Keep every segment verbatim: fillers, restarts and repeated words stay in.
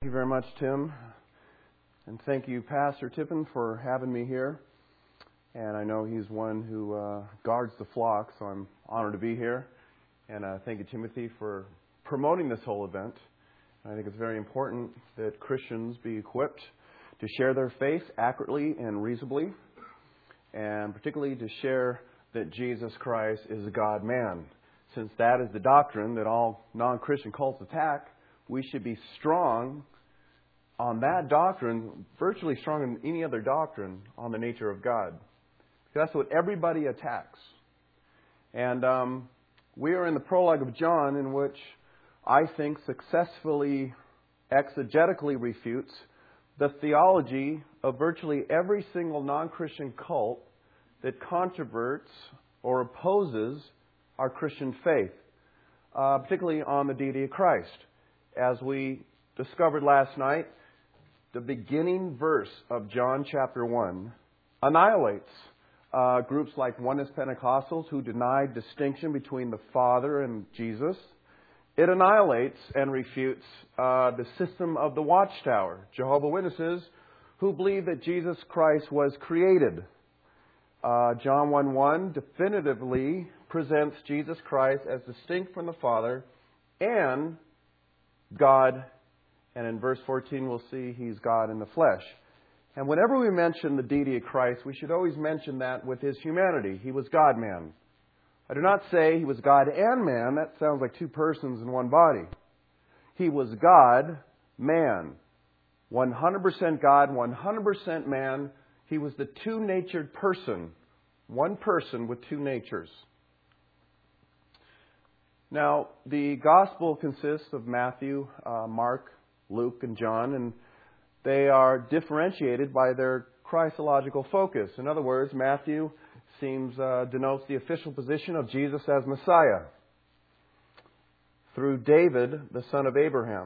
Thank you very much, Tim. And thank you, Pastor Tippin, for having me here. And I know he's one who uh, guards the flock, so I'm honored to be here. And uh, thank you, Timothy, for promoting this whole event. I think it's very important that Christians be equipped to share their faith accurately and reasonably, and particularly to share that Jesus Christ is a God-man. Since that is the doctrine that all non-Christian cults attack, we should be strong on that doctrine, virtually stronger than any other doctrine on the nature of God. That's what everybody attacks. And um, we are in the prologue of John, in which I think successfully exegetically refutes the theology of virtually every single non-Christian cult that controverts or opposes our Christian faith, uh, particularly on the deity of Christ. As we discovered last night, the beginning verse of John chapter one annihilates uh, groups like Oneness Pentecostals who deny distinction between the Father and Jesus. It annihilates and refutes uh, the system of the Watchtower, Jehovah's Witnesses, who believe that Jesus Christ was created. Uh, John one one definitively presents Jesus Christ as distinct from the Father and God. And in verse fourteen, we'll see He's God in the flesh. And whenever we mention the deity of Christ, we should always mention that with His humanity. He was God-man. I do not say He was God and man. That sounds like two persons in one body. He was God-man. one hundred percent God, one hundred percent man. He was the two-natured person. One person with two natures. Now, the gospel consists of Matthew, uh, Mark, Luke, and John, and they are differentiated by their Christological focus. In other words, Matthew seems uh, denotes the official position of Jesus as Messiah through David, the son of Abraham.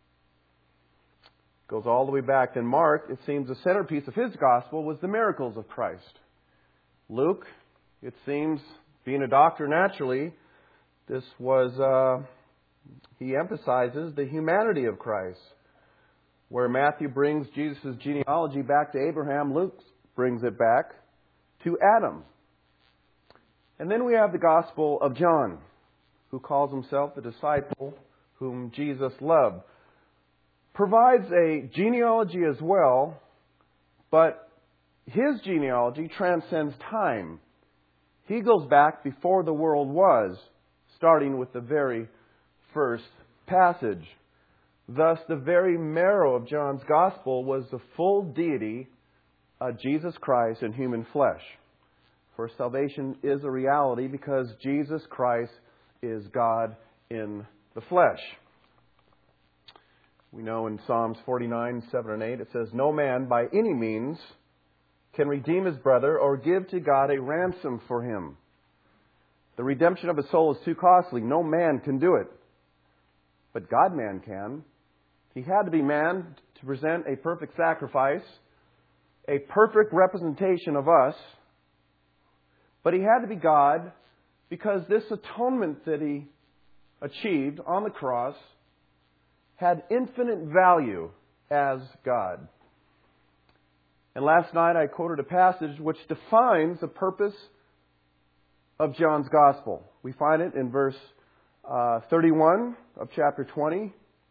Goes all the way back. In Mark, it seems the centerpiece of his gospel was the miracles of Christ. Luke, it seems, being a doctor naturally, this was, uh, he emphasizes the humanity of Christ. Where Matthew brings Jesus' genealogy back to Abraham, Luke brings it back to Adam. And then we have the Gospel of John, who calls himself the disciple whom Jesus loved. Provides a genealogy as well, but his genealogy transcends time. He goes back before the world was, starting with the very first passage. Thus, the very marrow of John's Gospel was the full deity of Jesus Christ in human flesh. For salvation is a reality because Jesus Christ is God in the flesh. We know in Psalms forty-nine, seven and eight, it says, "No man by any means can redeem his brother or give to God a ransom for him. The redemption of his soul is too costly. No man can do it. But God-man can." He had to be man to present a perfect sacrifice, a perfect representation of us. But He had to be God because this atonement that He achieved on the cross had infinite value as God. And last night I quoted a passage which defines the purpose of John's Gospel. We find it in verse uh, thirty-one of chapter twenty.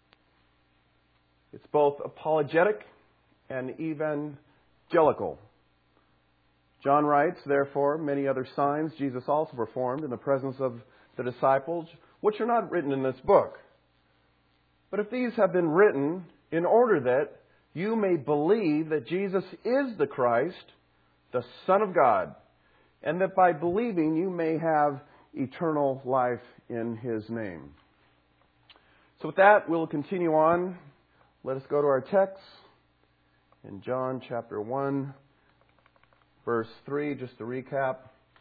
It's both apologetic and evangelical. John writes, "Therefore, many other signs Jesus also performed in the presence of the disciples, which are not written in this book. But if these have been written in order that you may believe that Jesus is the Christ, the Son of God, and that by believing you may have eternal life in His name." So with that, we'll continue on. Let us go to our text in John chapter one, verse three, just to recap.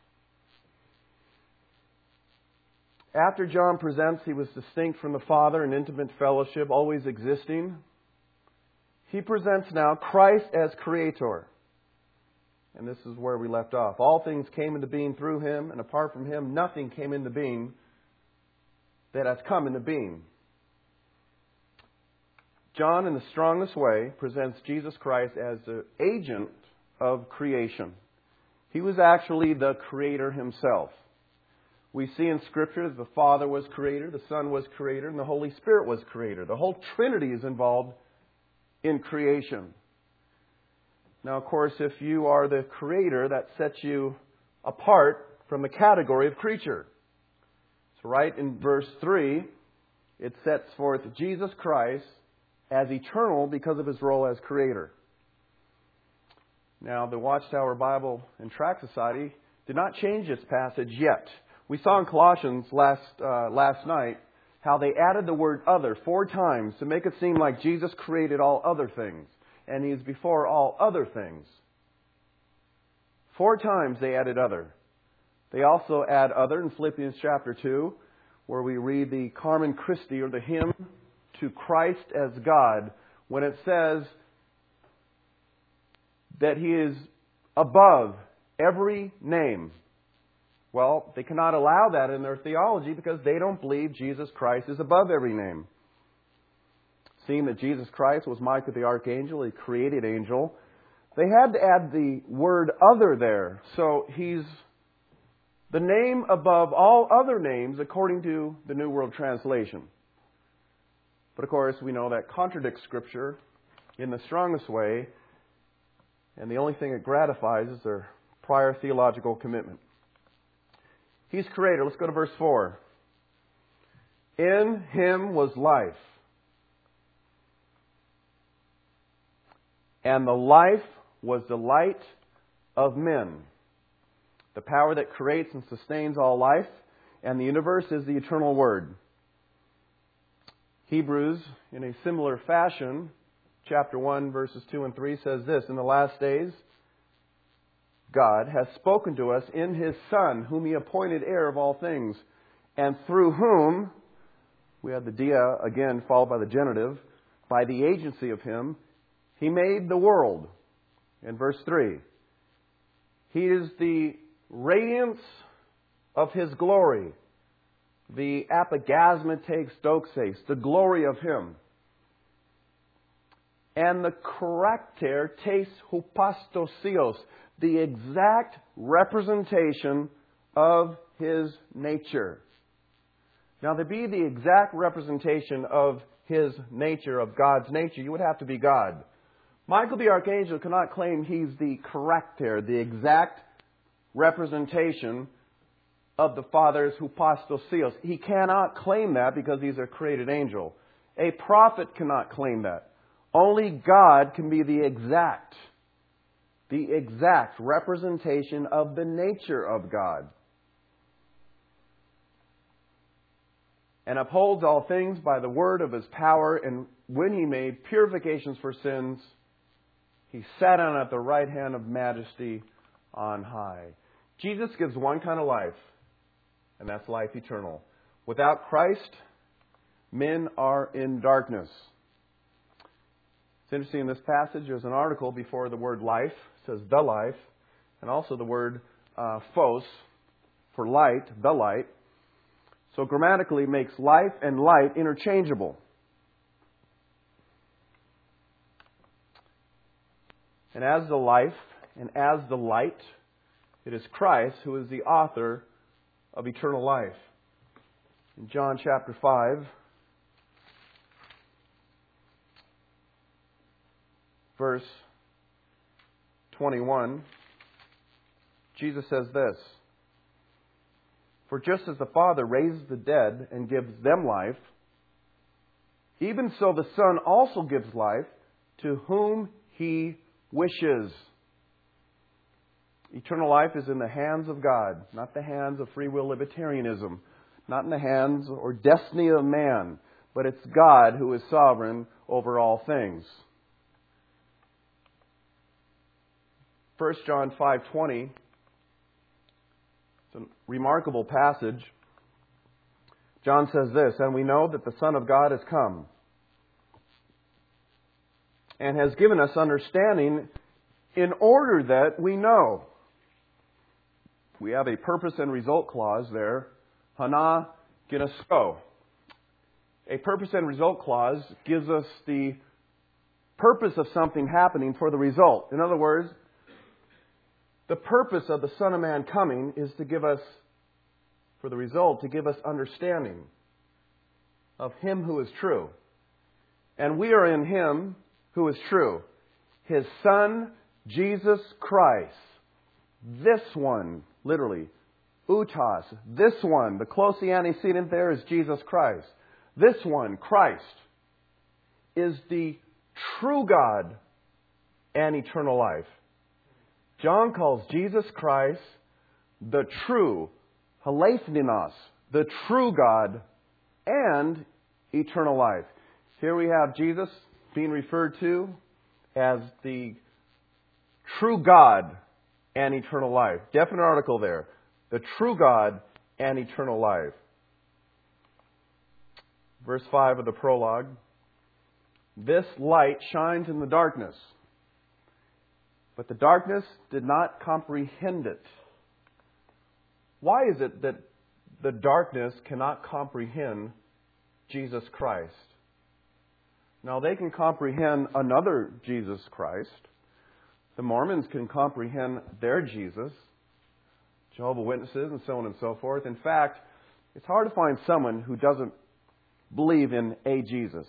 After John presents He was distinct from the Father in intimate fellowship, always existing, he presents now Christ as Creator. And this is where we left off. All things came into being through Him, and apart from Him, nothing came into being that has come into being. John, in the strongest way, presents Jesus Christ as the agent of creation. He was actually the Creator Himself. We see in Scripture that the Father was Creator, the Son was Creator, and the Holy Spirit was Creator. The whole Trinity is involved in creation. Now, of course, if you are the Creator, that sets you apart from the category of creature. So right in verse three, it sets forth Jesus Christ as eternal because of His role as Creator. Now, the Watchtower Bible and Tract Society did not change this passage yet. We saw in Colossians last uh, last night how they added the word other four times to make it seem like Jesus created all other things, and He is before all other things. Four times they added other. They also add other in Philippians chapter two, where we read the Carmen Christi, or the hymn to Christ as God, when it says that He is above every name. Well, they cannot allow that in their theology because they don't believe Jesus Christ is above every name. Seeing that Jesus Christ was Michael the Archangel, a created angel, they had to add the word other there. So He's the name above all other names according to the New World Translation. But of course, we know that contradicts Scripture in the strongest way, and the only thing it gratifies is their prior theological commitment. He's Creator. Let's go to verse four. In Him was life, and the life was the light of men. The power that creates and sustains all life and the universe is the eternal Word. Hebrews, in a similar fashion, chapter one, verses two and three, says this: In the last days, God has spoken to us in His Son, whom He appointed heir of all things, and through whom, we have the dia again followed by the genitive, by the agency of Him, He made the world. In verse three, He is the radiance of His glory, the apogasmates doxes, the glory of Him, and the character tes hypostasios, the exact representation of His nature. Now, to be the exact representation of His nature, of God's nature, you would have to be God. Michael the Archangel cannot claim he's the character, the exact representation of the Father's hypostasios. He cannot claim that because he's a created angel. A prophet cannot claim that. Only God can be the exact, the exact representation of the nature of God. And upholds all things by the word of His power, and when He made purifications for sins, He sat down at the right hand of majesty on high. Jesus gives one kind of life, and that's life eternal. Without Christ, men are in darkness. It's interesting in this passage, there's an article before the word life, it says the life, and also the word uh, phos, for light, the light. So grammatically makes life and light interchangeable. And as the life and as the light, it is Christ who is the author of eternal life. In John chapter five, verse twenty-one, Jesus says this: For just as the Father raises the dead and gives them life, even so the Son also gives life to whom He wishes. Eternal life is in the hands of God, not the hands of free will libertarianism, not in the hands or destiny of man, but it's God who is sovereign over all things. First John five twenty, it's a remarkable passage. John says this: And we know that the Son of God has come and has given us understanding in order that we know. We have a purpose and result clause there. Hana ginosko. A purpose and result clause gives us the purpose of something happening for the result. In other words, the purpose of the Son of Man coming is to give us, for the result, to give us understanding of Him who is true. And we are in Him who is true. His Son, Jesus Christ. This one, literally, Utos, this one, the close antecedent there is Jesus Christ. This one, Christ, is the true God and eternal life. John calls Jesus Christ the true, Halethenos, the true God and eternal life. Here we have Jesus being referred to as the true God and eternal life. Definite article there. The true God and eternal life. Verse five of the prologue. This light shines in the darkness, but the darkness did not comprehend it. Why is it that the darkness cannot comprehend Jesus Christ? Now, they can comprehend another Jesus Christ. The Mormons can comprehend their Jesus, Jehovah's Witnesses, and so on and so forth. In fact, it's hard to find someone who doesn't believe in a Jesus.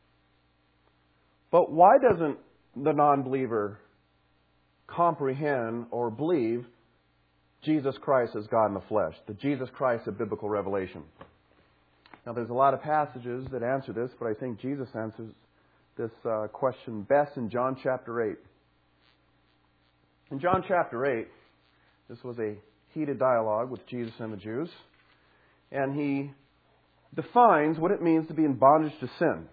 But why doesn't the non-believer comprehend or believe Jesus Christ as God in the flesh, the Jesus Christ of biblical revelation? Now, there's a lot of passages that answer this, but I think Jesus answers this uh, question best in John chapter eight. In John chapter eight, this was a heated dialogue with Jesus and the Jews, and He defines what it means to be in bondage to sin.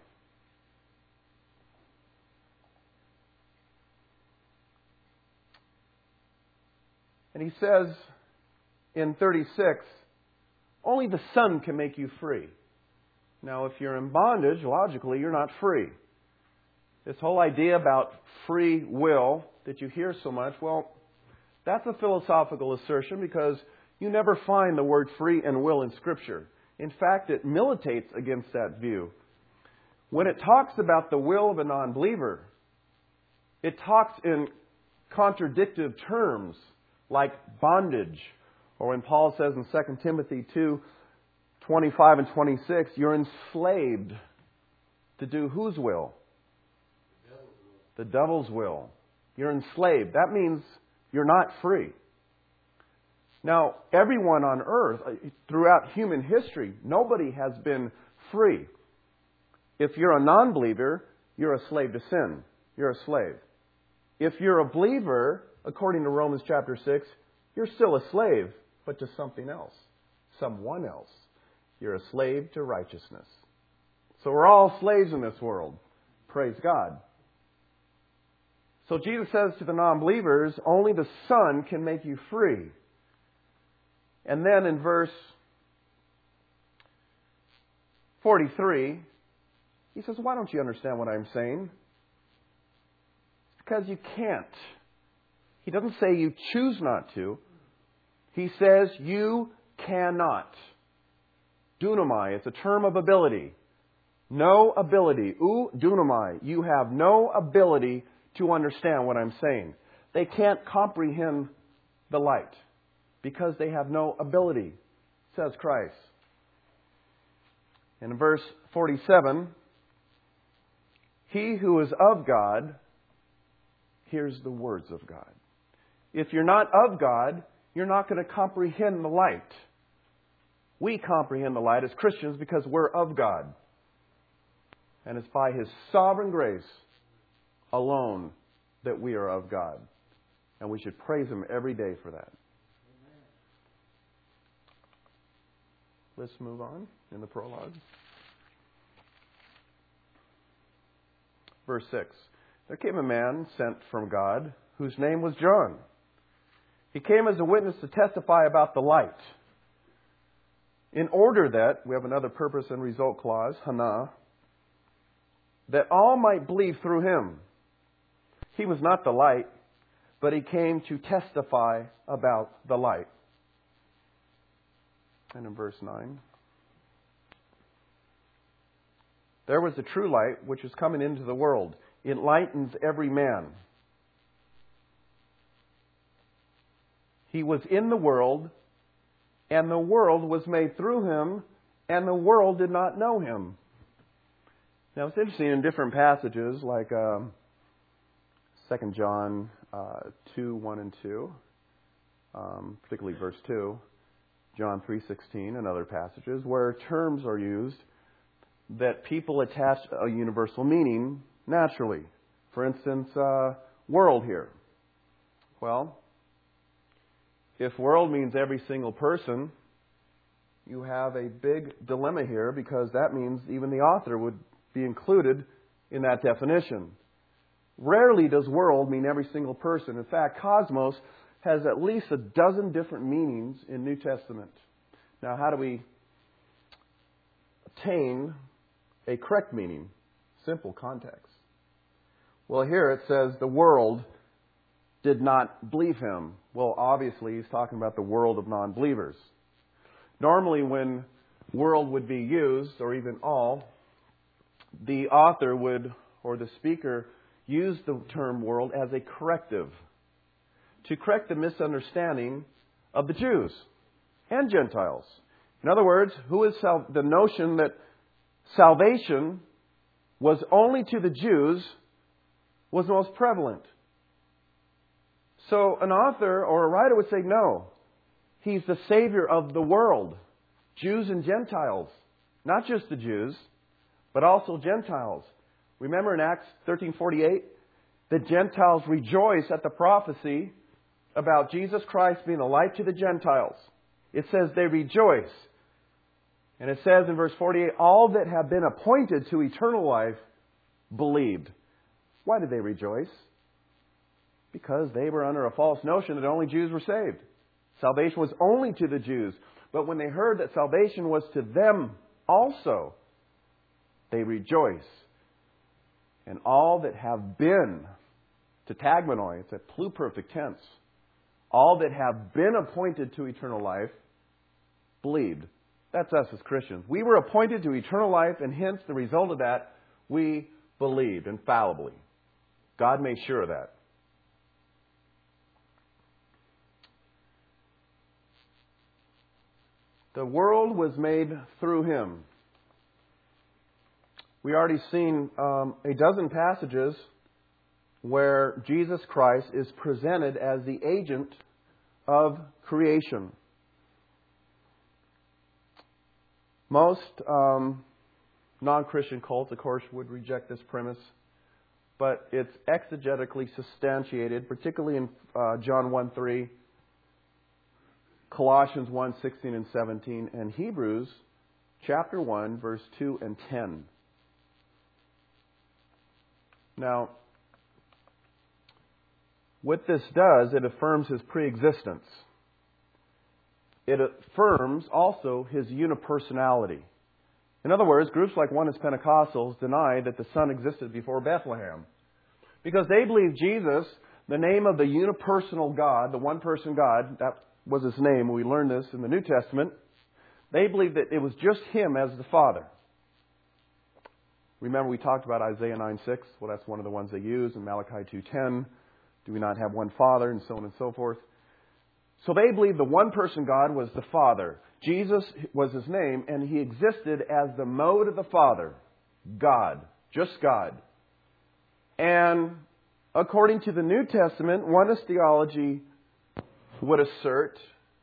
And He says in thirty-six, only the Son can make you free. Now, if you're in bondage, logically, you're not free. This whole idea about free will that you hear so much, well, that's a philosophical assertion because you never find the word free and will in Scripture. In fact, it militates against that view. When it talks about the will of a non-believer, it talks in contradictive terms like bondage. Or when Paul says in Second Timothy two, twenty-five and twenty-six, you're enslaved to do whose will? The devil's will. You're enslaved. That means you're not free. Now, everyone on earth, throughout human history, nobody has been free. If you're a non-believer, you're a slave to sin. You're a slave. If you're a believer, according to Romans chapter six, you're still a slave, but to something else, someone else. You're a slave to righteousness. So we're all slaves in this world. Praise God. So Jesus says to the non-believers, only the Son can make you free. And then in verse forty-three, He says, why don't you understand what I'm saying? It's because you can't. He doesn't say you choose not to. He says you cannot. Dunamai, it's a term of ability. No ability. U dunamai. You have no ability to understand what I'm saying. They can't comprehend the light because they have no ability, says Christ. And in verse forty-seven, he who is of God hears the words of God. If you're not of God, you're not going to comprehend the light. We comprehend the light as Christians because we're of God. And it's by His sovereign grace alone that we are of God. And we should praise Him every day for that. Amen. Let's move on in the prologue. Verse six. There came a man sent from God whose name was John. He came as a witness to testify about the light, in order that, we have another purpose and result clause, hana, that all might believe through him. He was not the light, but he came to testify about the light. And in verse nine, There was the true light which is coming into the world. It lightens every man. He was in the world, and the world was made through him, and the world did not know him. Now it's interesting in different passages, like um, Second John uh, two, one and two, um, particularly verse two, John three sixteen, and other passages, where terms are used that people attach a universal meaning naturally. For instance, uh, world here. Well, if world means every single person, you have a big dilemma here, because that means even the author would be included in that definition. Rarely does world mean every single person. In fact, cosmos has at least a dozen different meanings in New Testament. Now, how do we obtain a correct meaning? Simple context. Well, here it says the world did not believe him. Well, obviously he's talking about the world of non-believers. Normally when world would be used, or even all, the author would, or the speaker, use the term world as a corrective to correct the misunderstanding of the Jews and Gentiles. In other words, who is sal- the notion that salvation was only to the Jews was most prevalent. So an author or a writer would say, no, he's the Savior of the world, Jews and Gentiles, not just the Jews, but also Gentiles. Remember in Acts thirteen forty-eight, the Gentiles rejoice at the prophecy about Jesus Christ being a light to the Gentiles. It says they rejoice. And it says in verse forty-eight, all that have been appointed to eternal life believed. Why did they rejoice? Because they were under a false notion that only Jews were saved. Salvation was only to the Jews. But when they heard that salvation was to them also, they rejoice. And all that have been, to tagmonoi, it's a pluperfect tense, all that have been appointed to eternal life believed. That's us as Christians. We were appointed to eternal life, and hence the result of that, we believed infallibly. God made sure of that. The world was made through him. We already seen um, a dozen passages where Jesus Christ is presented as the agent of creation. Most um, non-Christian cults, of course, would reject this premise, but it's exegetically substantiated, particularly in uh, John one three, Colossians one sixteen and seventeen, and Hebrews chapter one, verse two and ten. Now, what this does, it affirms his preexistence. It affirms also his unipersonality. In other words, groups like Oneness Pentecostals deny that the Son existed before Bethlehem, because they believe Jesus, the name of the unipersonal God, the one-person God, that was his name. We learned this in the New Testament. They believe that it was just him as the Father. Remember we talked about Isaiah nine six. Well, that's one of the ones they use. In Malachi two ten, do we not have one Father, and so on and so forth. So they believe the one-person God was the Father. Jesus was his name, and he existed as the mode of the Father. God. Just God. And according to the New Testament, oneness theology would assert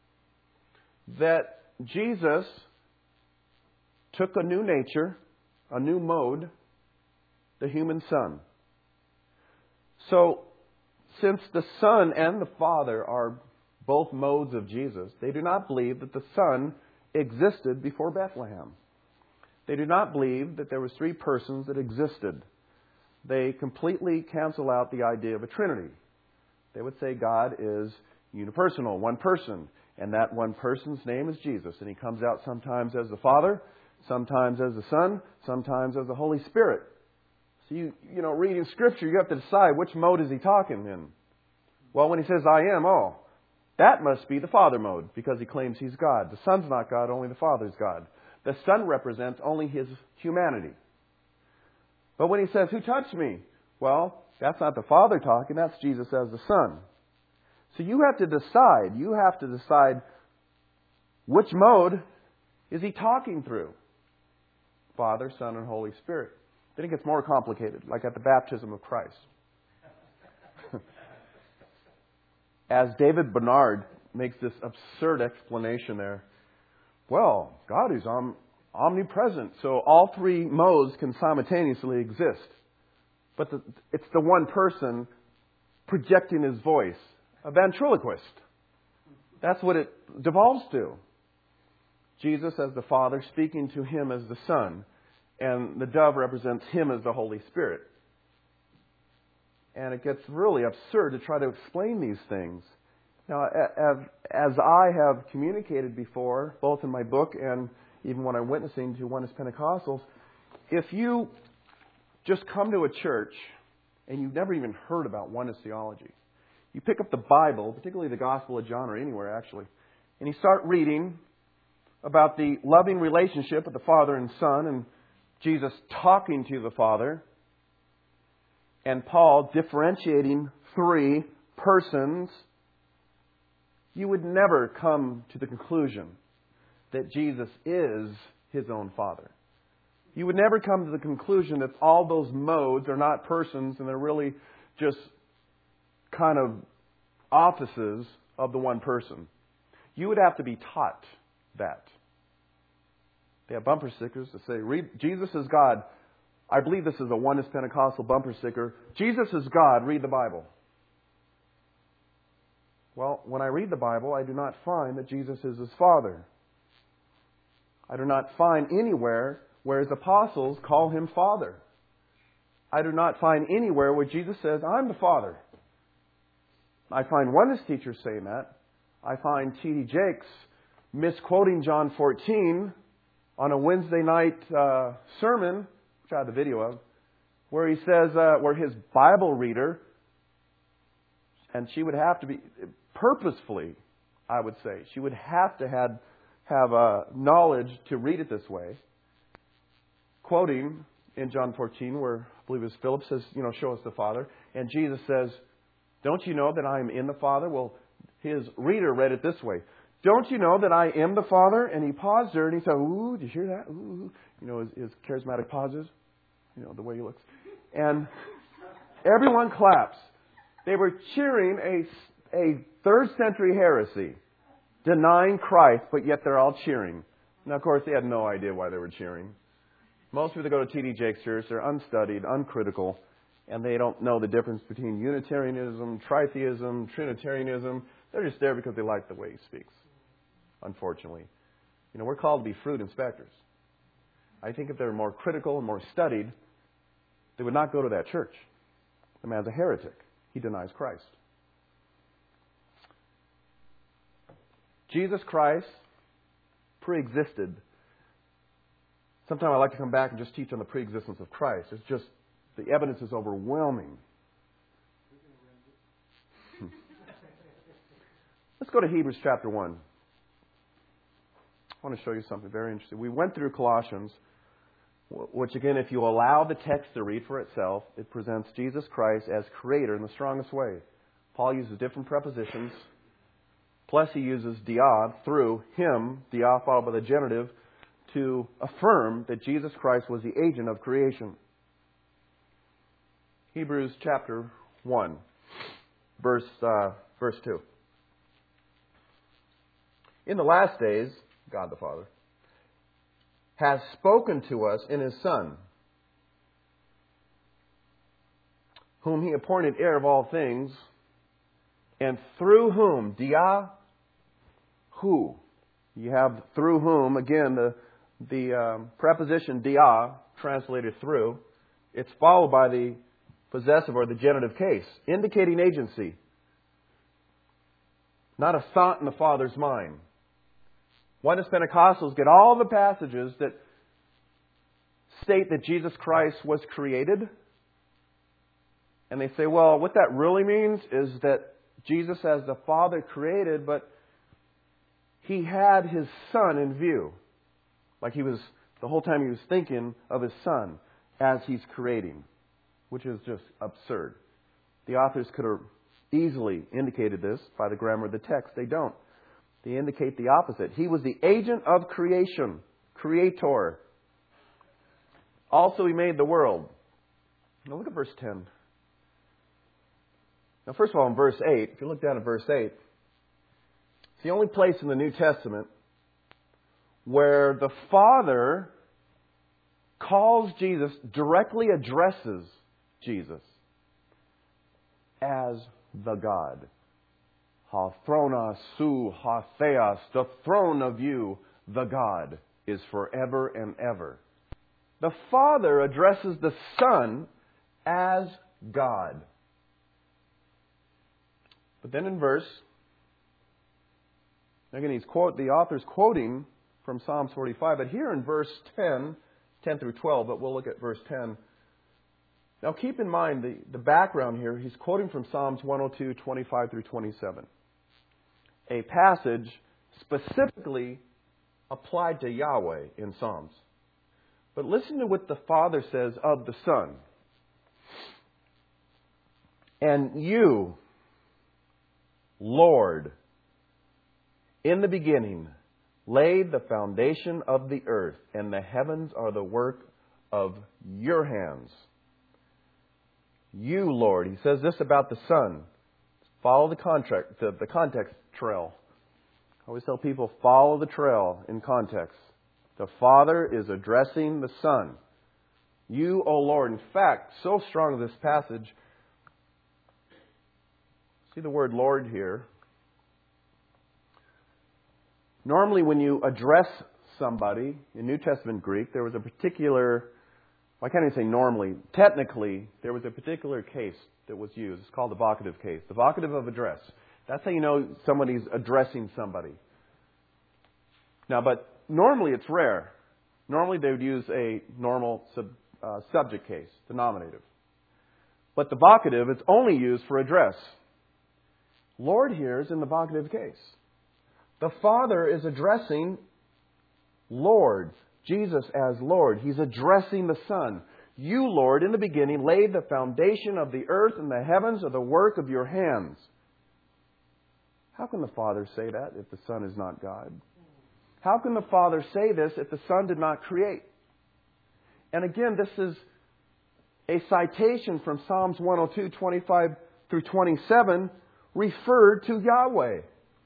that Jesus took a new nature, a new mode, the human Son. So, since the Son and the Father are both modes of Jesus, they do not believe that the Son existed before Bethlehem. They do not believe that there was three persons that existed. They completely cancel out the idea of a Trinity. They would say God is unipersonal, one person, and that one person's name is Jesus. And he comes out sometimes as the Father, sometimes as the Son, sometimes as the Holy Spirit. So you, you know, reading Scripture, you have to decide which mode is he talking in. Well, when he says, I am, oh, that must be the Father mode, because he claims he's God. The Son's not God, only the Father's God. The Son represents only his humanity. But when He says, who touched me? Well, that's not the Father talking. That's Jesus as the Son. So you have to decide. You have to decide which mode is He talking through. Father, Son, and Holy Spirit. Then it gets more complicated, like at the baptism of Christ. As David Bernard makes this absurd explanation there. Well, God is om- omnipresent, so all three modes can simultaneously exist. But the, it's the one person projecting his voice, a ventriloquist. That's what it devolves to. Jesus as the Father, speaking to Him as the Son, and the dove represents Him as the Holy Spirit. And it gets really absurd to try to explain these things. Now, as I have communicated before, both in my book and even when I'm witnessing to Oneness Pentecostals, if you just come to a church and you've never even heard about Oneness theology, you pick up the Bible, particularly the Gospel of John or anywhere actually, and you start reading about the loving relationship of the Father and Son and Jesus talking to the Father, and Paul differentiating three persons, you would never come to the conclusion that Jesus is His own Father. You would never come to the conclusion that all those modes are not persons and they're really just kind of offices of the one person. You would have to be taught that. They have bumper stickers that say, "Read, Jesus is God." I believe this is a Oneness Pentecostal bumper sticker. Jesus is God, read the Bible. Well, when I read the Bible, I do not find that Jesus is His Father. I do not find anywhere where His apostles call Him Father. I do not find anywhere where Jesus says, "I'm the Father." I find Oneness teachers saying that. I find T D Jakes misquoting John fourteen on a Wednesday night uh, sermon, which I have the video of, where he says, uh, where his Bible reader, and she would have to be, purposefully, I would say, she would have to have, have uh, knowledge to read it this way, quoting in John fourteen, where I believe it was Philip says, you know, "Show us the Father." And Jesus says, "Don't you know that I am in the Father?" Well, his reader read it this way. "Don't you know that I am the Father?" And he paused there and he said, "Ooh, did you hear that? Ooh." You know, his, his charismatic pauses. You know, the way he looks. And everyone claps. They were cheering a, a third century heresy, denying Christ, but yet they're all cheering. Now, of course, they had no idea why they were cheering. Most people that go to T D Jakes church, they're unstudied, uncritical, and they don't know the difference between Unitarianism, Tritheism, Trinitarianism. They're just there because they like the way he speaks, unfortunately. You know, we're called to be fruit inspectors. I think if they were more critical and more studied, they would not go to that church. The man's a heretic. He denies Christ. Jesus Christ pre-existed. Sometimes I like to come back and just teach on the pre-existence of Christ. It's just, the evidence is overwhelming. Let's go to Hebrews chapter one. I want to show you something very interesting. We went through Colossians, which again, if you allow the text to read for itself, it presents Jesus Christ as Creator in the strongest way. Paul uses different prepositions, plus he uses dia, through, him, dia followed by the genitive, to affirm that Jesus Christ was the agent of creation. Hebrews chapter one, verse, uh, verse two. "In the last days, God the Father has spoken to us in His Son, whom He appointed heir of all things, and through whom," dia, who. You have through whom, again, the, the um, preposition dia, translated through, it's followed by the possessive or the genitive case, indicating agency. Not a thought in the Father's mind. Oneness Pentecostals get all the passages that state that Jesus Christ was created. And they say, well, what that really means is that Jesus as the Father created, but He had His Son in view. Like He was, the whole time He was thinking of His Son. as He's creating, which is just absurd. The authors could have easily indicated this by the grammar of the text. They don't. They indicate the opposite. He was the agent of creation, creator. Also, He made the world. Now look at verse ten. Now, first of all, in verse eight, if you look down at verse eight, it's the only place in the New Testament where the Father calls Jesus, directly addresses Jesus as the God. Ha throna su ha theos, the throne of you, the God, is forever and ever. The Father addresses the Son as God. But then in verse, again, he's quote the author's quoting from Psalms forty-five, but here in verse ten, ten through twelve, but we'll look at verse ten. Now keep in mind the, the background here, he's quoting from Psalms one oh two, twenty-five through twenty-seven. A passage specifically applied to Yahweh in Psalms. But listen to what the Father says of the Son. And you, Lord, in the beginning, laid the foundation of the earth, and the heavens are the work of your hands. You, Lord, he says this about the Son. Follow the contract, the, the context trail. I always tell people, follow the trail in context. The Father is addressing the Son. You, O Lord. In fact, so strong this passage. See the word Lord here. Normally when you address somebody, in New Testament Greek, there was a particular, well, I can't even say normally, technically, there was a particular case that was used. It's called the vocative case. The vocative of address. That's how you know somebody's addressing somebody. Now, but normally it's rare. Normally they would use a normal sub, uh, subject case, the nominative. But the vocative, it's only used for address. Lord here is in the vocative case. The Father is addressing Lord, Jesus as Lord. He's addressing the Son. You, Lord, in the beginning laid the foundation of the earth, and the heavens are the work of your hands. How can the Father say that if the Son is not God? How can the Father say this if the Son did not create? And again, this is a citation from Psalms one oh two, twenty-five through twenty-seven, referred to Yahweh.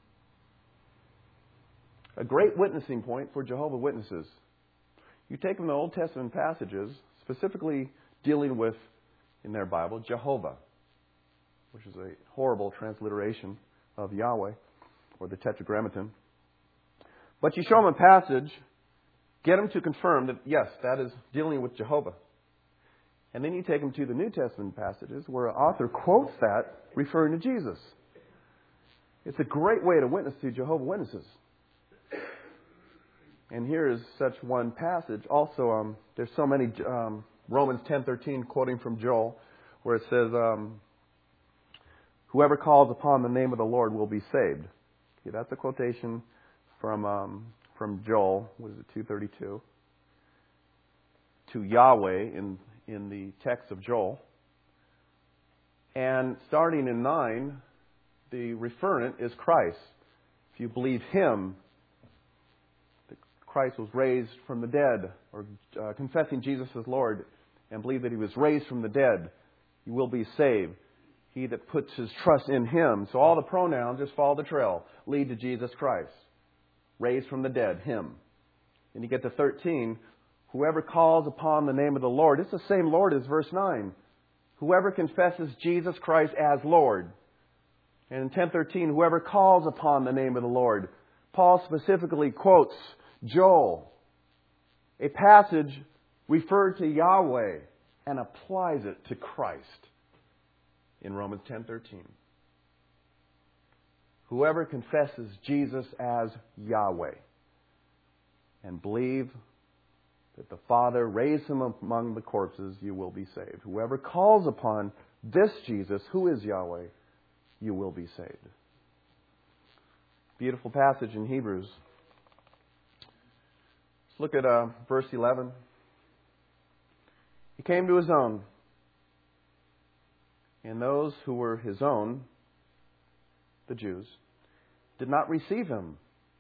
A great witnessing point for Jehovah's Witnesses. You take them the Old Testament passages, specifically dealing with, in their Bible, Jehovah, which is a horrible transliteration of Yahweh, or the Tetragrammaton. But you show them a passage, get them to confirm that, yes, that is dealing with Jehovah. And then you take them to the New Testament passages where an author quotes that, referring to Jesus. It's a great way to witness to Jehovah's Witnesses. And here is such one passage. Also, um, there's so many, um, Romans ten thirteen, quoting from Joel, where it says, um, whoever calls upon the name of the Lord will be saved. Okay, that's a quotation from um, from Joel, what is it, two thirty-two, to Yahweh in, in the text of Joel. And starting in nine, the referent is Christ. If you believe Him, Christ was raised from the dead, or uh, confessing Jesus as Lord, and believe that He was raised from the dead, you will be saved. He that puts his trust in Him. So all the pronouns just follow the trail, lead to Jesus Christ. Raised from the dead, Him. And you get to thirteen, whoever calls upon the name of the Lord. It's the same Lord as verse nine. Whoever confesses Jesus Christ as Lord. And in ten thirteen, whoever calls upon the name of the Lord. Paul specifically quotes Joel, a passage referred to Yahweh, and applies it to Christ in Romans ten thirteen. Whoever confesses Jesus as Yahweh and believe that the Father raised Him among the corpses, you will be saved. Whoever calls upon this Jesus, who is Yahweh, you will be saved. Beautiful passage in Hebrews. Let's look at uh, verse eleven. He came to His own. And those who were His own, the Jews, did not receive Him.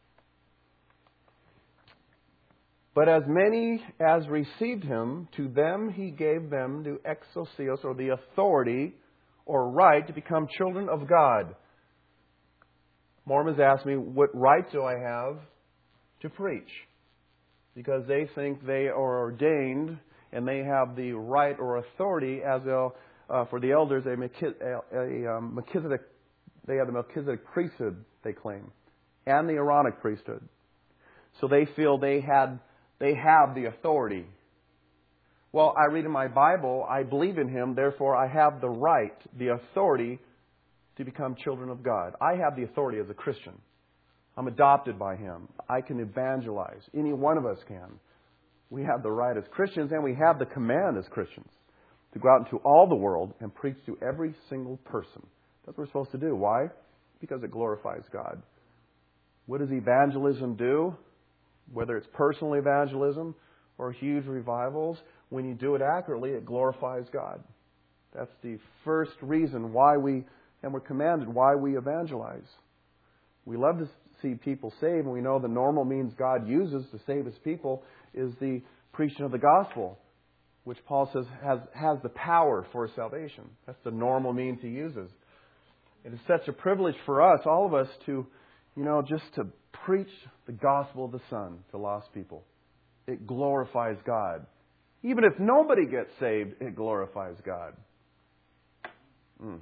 But as many as received Him, to them He gave them the exousios, or the authority or right to become children of God. Mormons ask me, what right do I have to preach? Because they think they are ordained and they have the right or authority as a, uh, for the elders, a, a, a um, Melchizedek, they have the Melchizedek priesthood, they claim, and the Aaronic priesthood. So they feel they had they have the authority. Well, I read in my Bible, I believe in Him, therefore I have the right, the authority to become children of God. I have the authority as a Christian. I'm adopted by Him. I can evangelize. Any one of us can. We have the right as Christians, and we have the command as Christians to go out into all the world and preach to every single person. That's what we're supposed to do. Why? Because it glorifies God. What does evangelism do? Whether it's personal evangelism or huge revivals, when you do it accurately, it glorifies God. That's the first reason why we, and we're commanded, why we evangelize. We love to see people saved, and we know the normal means God uses to save His people is the preaching of the gospel, which Paul says has, has the power for salvation. That's the normal means He uses. It is such a privilege for us, all of us, to, you know, just to preach the gospel of the Son to lost people. It glorifies God. Even if nobody gets saved, it glorifies God. Mm.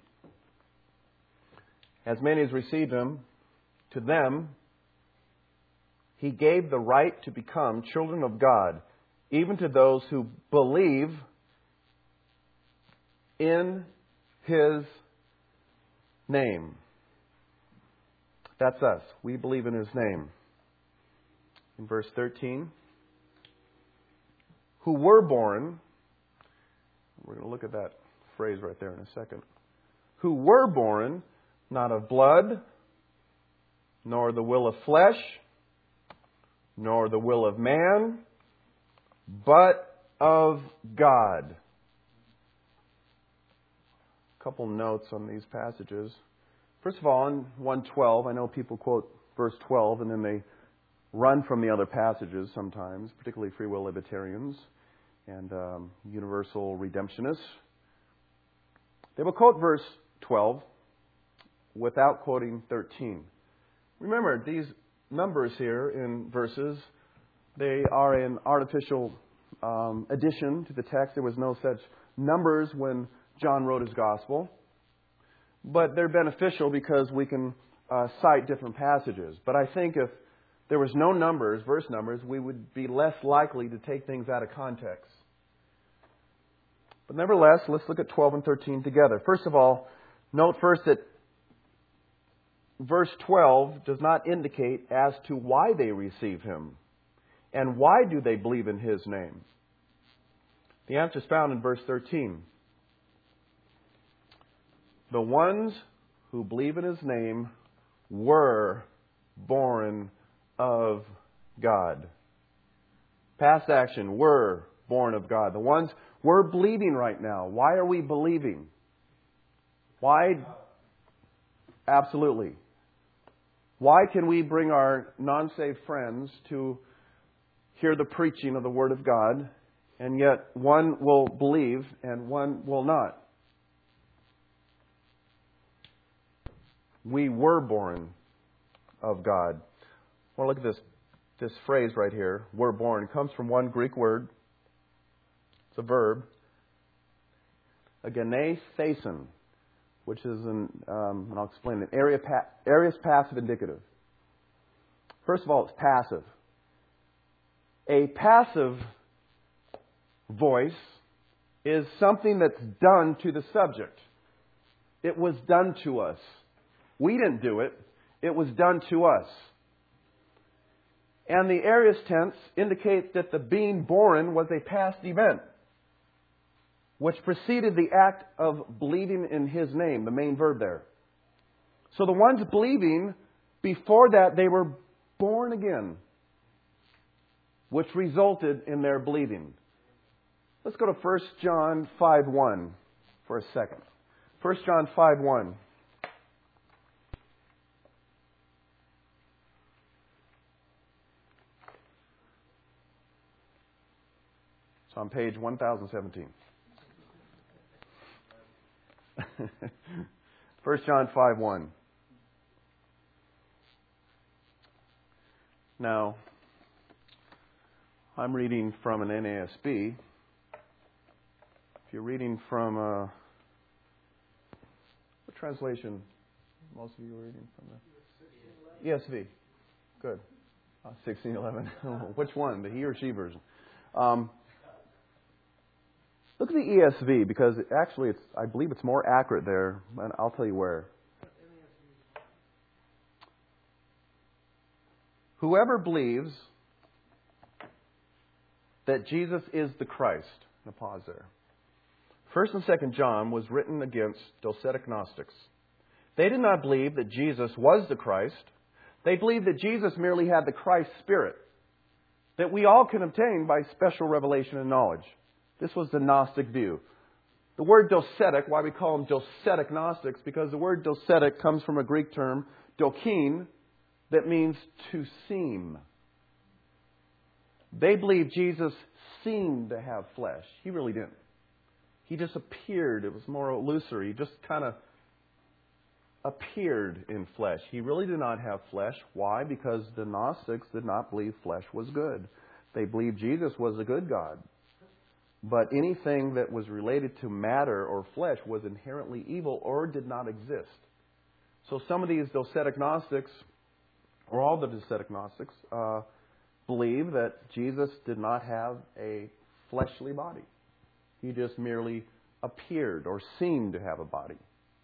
As many as received Him, to them He gave the right to become children of God, even to those who believe in His name. That's us. We believe in His name. In verse thirteen, who were born, we're going to look at that phrase right there in a second, who were born not of blood, nor the will of flesh, nor the will of man, but of God. A couple notes on these passages. First of all, in one twelve, I know people quote verse twelve and then they run from the other passages sometimes, particularly free will libertarians and um, universal redemptionists. They will quote verse twelve without quoting thirteen. Remember, these numbers here in verses, they are an artificial um, addition to the text. There was no such numbers when John wrote his gospel. But they're beneficial because we can uh, cite different passages. But I think if there was no numbers, verse numbers, we would be less likely to take things out of context. But nevertheless, let's look at twelve and thirteen together. First of all, note first that verse twelve does not indicate as to why they receive Him. And why do they believe in His name? The answer is found in verse thirteen. The ones who believe in His name were born of God. Past action, were born of God. The ones we're believing right now. Why are we believing? Why? Absolutely. Why can we bring our non-saved friends to hear the preaching of the Word of God, and yet one will believe and one will not? We were born of God. I want to look at this, this phrase right here, "were born." It comes from one Greek word. It's a verb. Agane thesin, which is an, um, and I'll explain it, aorist passive indicative. First of all, it's passive. A passive voice is something that's done to the subject. It was done to us. We didn't do it. It was done to us. And the aorist tense indicates that the being born was a past event, which preceded the act of believing in His name, the main verb there. So the ones believing, before that they were born again, which resulted in their believing. Let's go to First John five one for a second. First John five one. It's on page one thousand seventeen. First John five one. Now, I'm reading from an N A S B. If you're reading from a... What translation? Most of you are reading from the... E S V. Good. Uh, sixteen eleven. Which one? The he or she version? Um, look at the E S V, because it actually, it's I believe it's more accurate there, and I'll tell you where. Whoever believes that Jesus is the Christ. And a pause there. First and Second John was written against Docetic Gnostics. They did not believe that Jesus was the Christ. They believed that Jesus merely had the Christ Spirit that we all can obtain by special revelation and knowledge. This was the Gnostic view. The word docetic, why we call them Docetic Gnostics, because the word docetic comes from a Greek term, dokein, that means to seem. They believed Jesus seemed to have flesh. He really didn't. He just appeared. It was more illusory. He just kind of appeared in flesh. He really did not have flesh. Why? Because the Gnostics did not believe flesh was good. They believed Jesus was a good God. But anything that was related to matter or flesh was inherently evil or did not exist. So some of these Docetic Gnostics, or all the Docetic Gnostics, uh, believe that Jesus did not have a fleshly body. He just merely appeared or seemed to have a body.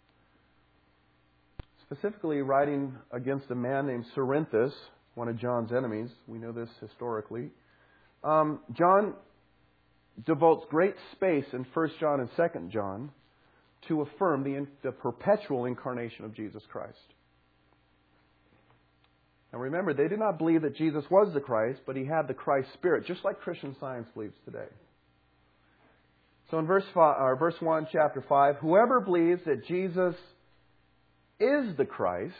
Specifically, writing against a man named Cerinthus, one of John's enemies, we know this historically, um, John devotes great space in First John and Second John to affirm the, the perpetual incarnation of Jesus Christ. Now remember, they did not believe that Jesus was the Christ, but He had the Christ Spirit, just like Christian Science believes today. So in verse five, or verse one, chapter five, whoever believes that Jesus is the Christ,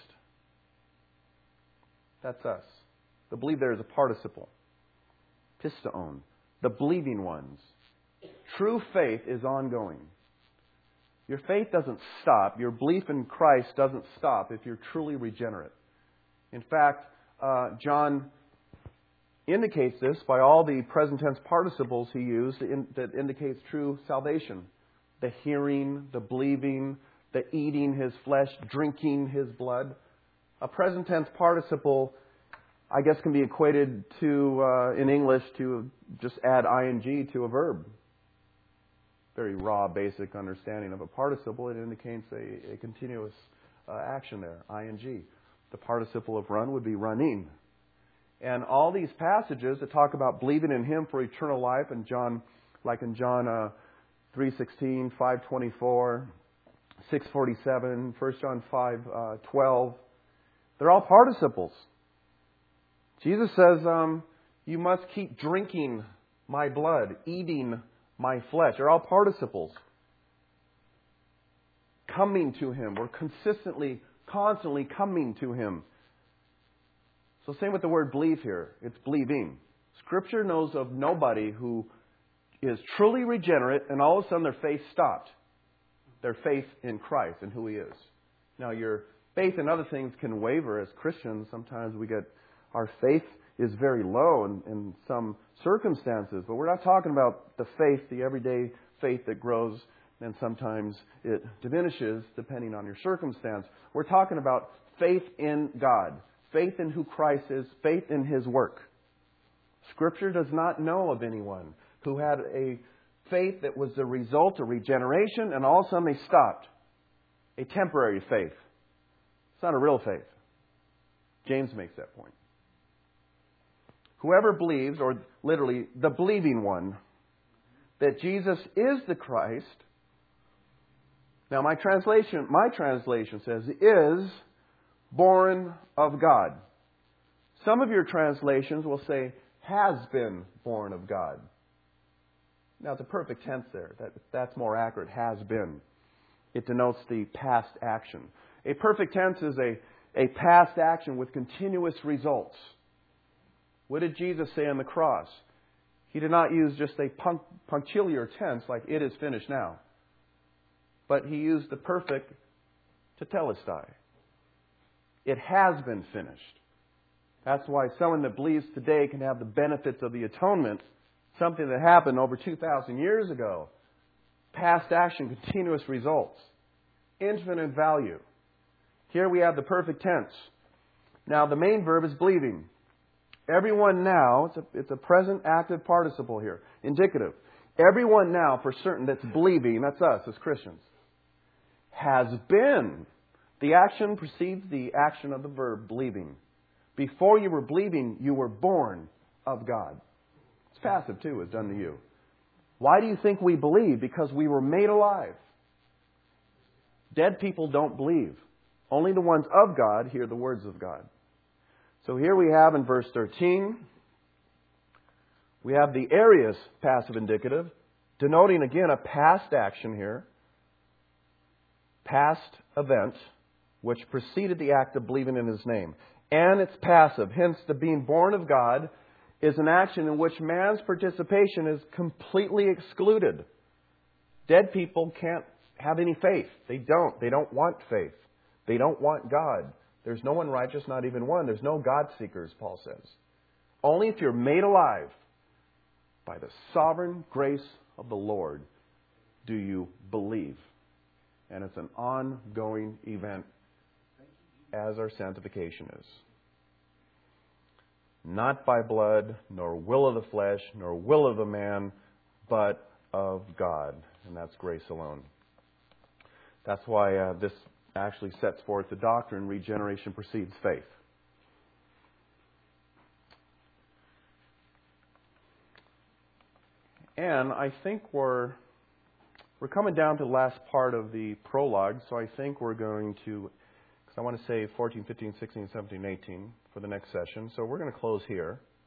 that's us. The believe there is a participle. Pisteon. The believing ones. True faith is ongoing. Your faith doesn't stop. Your belief in Christ doesn't stop if you're truly regenerate. In fact, uh, John indicates this by all the present tense participles he used in, that indicates true salvation. The hearing, the believing, the eating His flesh, drinking His blood. A present tense participle, I guess, can be equated to, uh, in English, to just add ing to a verb. Very raw, basic understanding of a participle. It indicates a, a continuous uh, action there, ing. The participle of run would be running. And all these passages that talk about believing in Him for eternal life, and John, like in John uh, three sixteen, five twenty-four, six forty-seven, First John five twelve, they're all participles. Jesus says, um, you must keep drinking my blood, eating my flesh. They're all participles. Coming to Him. We're consistently, constantly coming to Him. So same with the word believe here. It's believing. Scripture knows of nobody who is truly regenerate and all of a sudden their faith stopped. Their faith in Christ and who He is. Now your faith in other things can waver as Christians. Sometimes we get, our faith is very low in, in some circumstances. But we're not talking about the faith, the everyday faith that grows and sometimes it diminishes depending on your circumstance. We're talking about faith in God. Faith in who Christ is. Faith in His work. Scripture does not know of anyone who had a faith that was the result of regeneration and all of a sudden they stopped. A temporary faith. It's not a real faith. James makes that point. Whoever believes, or literally the believing one, that Jesus is the Christ. Now my translation, my translation says, is born of God. Some of your translations will say, has been born of God. Now, it's a perfect tense there. That, that's more accurate, has been. It denotes the past action. A perfect tense is a, a past action with continuous results. What did Jesus say on the cross? He did not use just a punc- punctiliar tense like it is finished now. But He used the perfect tetelestai. It has been finished. That's why someone that believes today can have the benefits of the atonement, something that happened over two thousand years ago. Past action, continuous results. Infinite value. Here we have the perfect tense. Now the main verb is believing. Everyone now, it's a, it's a present active participle here, indicative. Everyone now, for certain, that's believing, that's us as Christians, has been. The action precedes the action of the verb, believing. Before you were believing, you were born of God. It's passive too, it's done to you. Why do you think we believe? Because we were made alive. Dead people don't believe. Only the ones of God hear the words of God. So here we have in verse thirteen, we have the aorist passive indicative, denoting again a past action here, past event, which preceded the act of believing in His name. And it's passive. Hence, the being born of God is an action in which man's participation is completely excluded. Dead people can't have any faith. They don't. They don't want faith. They don't want God. There's no one righteous, not even one. There's no God seekers, Paul says. Only if you're made alive by the sovereign grace of the Lord do you believe. And it's an ongoing event as our sanctification is. Not by blood, nor will of the flesh, nor will of the man, but of God. And that's grace alone. That's why uh, this actually sets forth the doctrine, regeneration precedes faith. And I think we're we're coming down to the last part of the prologue, so I think we're going to, because I want to say fourteen, fifteen, sixteen, seventeen, eighteen for the next session. So we're going to close here.